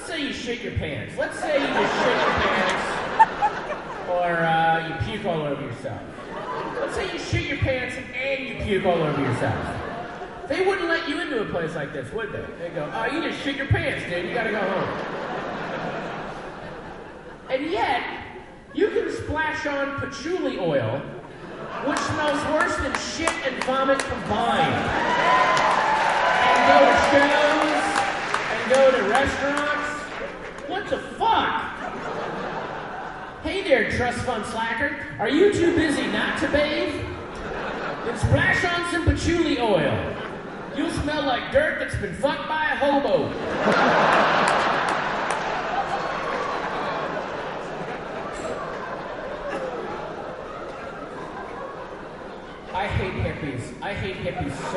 say you shit your pants. Let's say you just shit your pants, or you puke all over yourself. Let's say you shit your pants and you puke all over yourself. They wouldn't let you into a place like this, would they? They'd go, oh, you just shit your pants, dude. You gotta go home. And yet, you can splash on patchouli oil, which smells worse than shit and vomit combined. And go to shows, and go to restaurants. What the fuck? Hey there, trust fund slacker. Are you too busy not to bathe? Then splash on some patchouli oil. You'll smell like dirt that's been fucked by a hobo. I hate hippies. I hate hippies so